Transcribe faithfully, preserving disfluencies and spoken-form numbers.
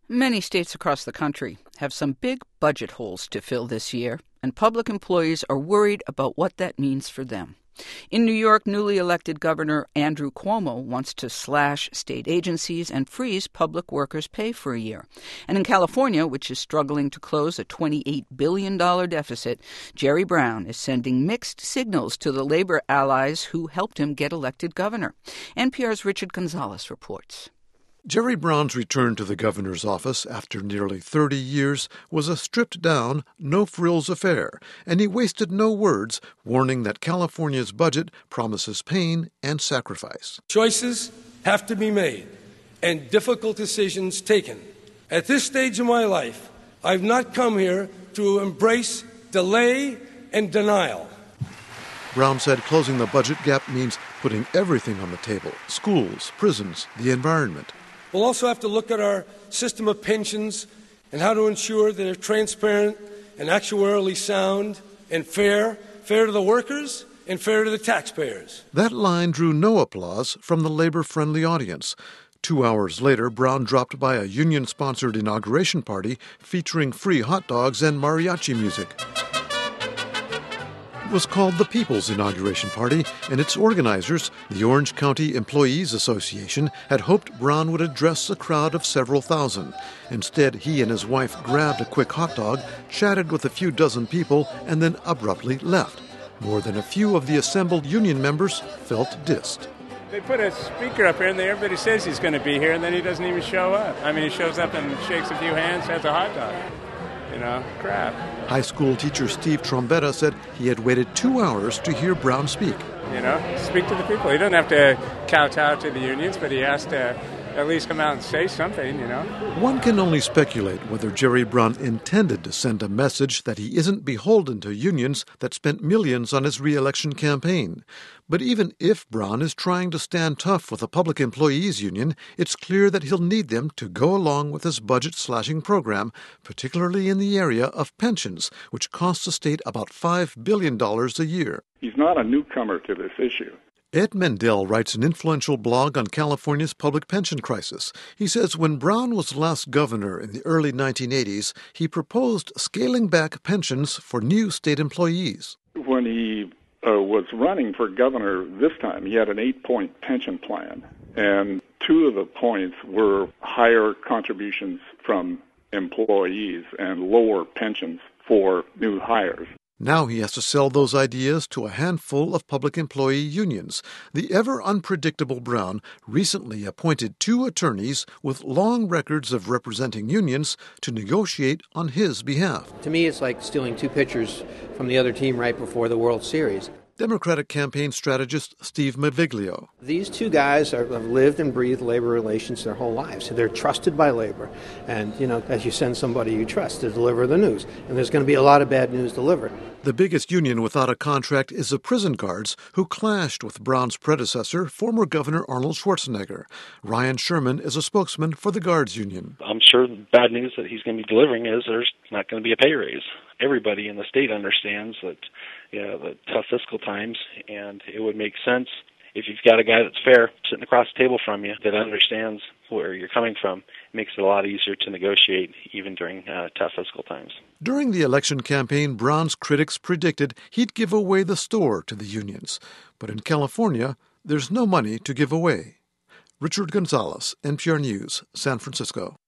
Many states across the country have some big budget holes to fill this year, and public employees are worried about what that means for them. In New York, newly elected Governor Andrew Cuomo wants to slash state agencies and freeze public workers' pay for a year. And in California, which is struggling to close a twenty-eight billion dollars deficit, Jerry Brown is sending mixed signals to the labor allies who helped him get elected governor. N P R's Richard Gonzalez reports. Jerry Brown's return to the governor's office after nearly thirty years was a stripped-down, no-frills affair, and he wasted no words warning that California's budget promises pain and sacrifice. Choices have to be made and difficult decisions taken. At this stage of my life, I've not come here to embrace delay and denial. Brown said closing the budget gap means putting everything on the table: schools, prisons, the environment. We'll also have to look at our system of pensions and how to ensure that they're transparent and actuarially sound and fair, fair to the workers and fair to the taxpayers. That line drew no applause from the labor-friendly audience. Two hours later, Brown dropped by a union-sponsored inauguration party featuring free hot dogs and mariachi music. It was called the People's Inauguration Party, and its organizers, the Orange County Employees Association, had hoped Brown would address a crowd of several thousand. Instead, he and his wife grabbed a quick hot dog, chatted with a few dozen people, and then abruptly left. More than a few of the assembled union members felt dissed. They put a speaker up here, and everybody says he's going to be here, and then he doesn't even show up. I mean, he shows up and shakes a few hands, has a hot dog. You know, crap. High school teacher Steve Trombetta said he had waited two hours to hear Brown speak. You know, speak to the people. He doesn't have to kowtow to the unions, but he has to at least come out and say something, you know. One can only speculate whether Jerry Brown intended to send a message that he isn't beholden to unions that spent millions on his re-election campaign. But even if Brown is trying to stand tough with the Public Employees Union, it's clear that he'll need them to go along with his budget-slashing program, particularly in the area of pensions, which costs the state about five billion dollars a year. He's not a newcomer to this issue. Ed Mendel writes an influential blog on California's public pension crisis. He says when Brown was last governor in the early nineteen eighties, he proposed scaling back pensions for new state employees. When he uh, was running for governor this time, he had an eight-point pension plan, and two of the points were higher contributions from employees and lower pensions for new hires. Now he has to sell those ideas to a handful of public employee unions. The ever-unpredictable Brown recently appointed two attorneys with long records of representing unions to negotiate on his behalf. To me, it's like stealing two pitchers from the other team right before the World Series. Democratic campaign strategist Steve Maviglio. These two guys are, have lived and breathed labor relations their whole lives. They're trusted by labor. And, you know, as you send somebody you trust to deliver the news. And there's going to be a lot of bad news delivered. The biggest union without a contract is the prison guards, who clashed with Brown's predecessor, former Governor Arnold Schwarzenegger. Ryan Sherman is a spokesman for the guards union. I'm sure the bad news that he's going to be delivering is there's not going to be a pay raise. Everybody in the state understands that, you know, the tough fiscal times, and it would make sense if you've got a guy that's fair sitting across the table from you that understands where you're coming from. It makes it a lot easier to negotiate even during uh, tough fiscal times. During the election campaign, Brown's critics predicted he'd give away the store to the unions. But in California, there's no money to give away. Richard Gonzalez, N P R News, San Francisco.